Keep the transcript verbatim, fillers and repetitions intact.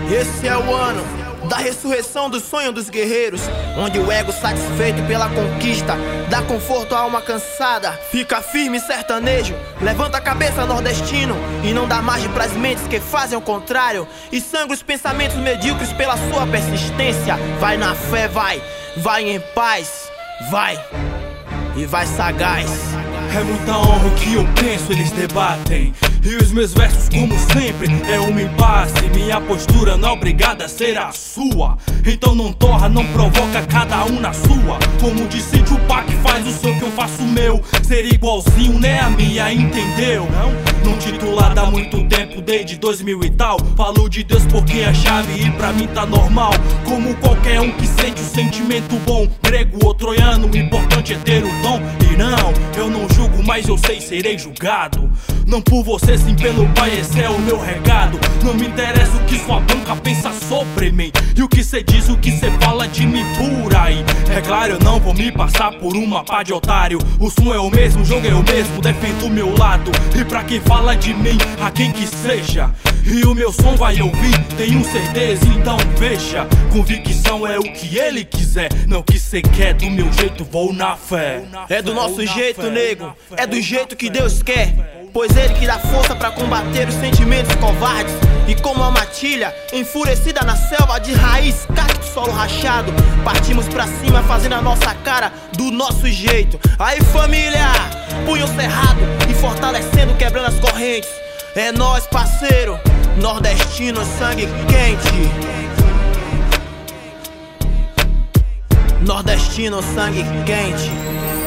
Esse é o ano da ressurreição do sonho dos guerreiros, onde o ego satisfeito pela conquista dá conforto à alma cansada. Fica firme sertanejo, levanta a cabeça nordestino, e não dá margem pras mentes que fazem o contrário, e sangra os pensamentos medíocres pela sua persistência. Vai na fé, vai, vai em paz, vai, e vai sagaz. É muita honra o que eu penso, eles debatem. E os meus versos, como sempre, é um impasse. Minha postura não é obrigada a ser a sua. Então não torra, não provoca, cada um na sua. Como disse Tupac, faz o seu que eu faço o meu. Ser igualzinho, né a minha, entendeu? Não, não titulada há muito tempo, desde dois mil e tal. Falo de Deus porque é a chave e pra mim tá normal. Como qualquer um que sente o sentimento bom. Grego ou troiano, o importante é ter o dom. E não, eu não julgo, mas eu sei, serei julgado. Não por você, sim pelo pai, esse é o meu recado. Não me interessa o que sua banca pensa sobre mim, e o que cê diz, o que cê fala de mim por aí. É claro, eu não vou me passar por uma pá de otário. O som é o mesmo, o jogo é o mesmo, defendo o meu lado. E pra quem fala de mim, a quem que seja, e o meu som vai ouvir, tenho certeza, então veja. Convicção é o que ele quiser, não o que cê quer. Do meu jeito vou na fé. É do nosso jeito, nego, é do jeito que Deus quer. Pois ele que dá força pra combater os sentimentos covardes. E como a matilha, enfurecida na selva de raiz, cacto, solo rachado, partimos pra cima fazendo a nossa cara do nosso jeito. Aí família, punho cerrado e fortalecendo, quebrando as correntes. É nós, parceiro, nordestino, sangue quente. Nordestino, sangue quente.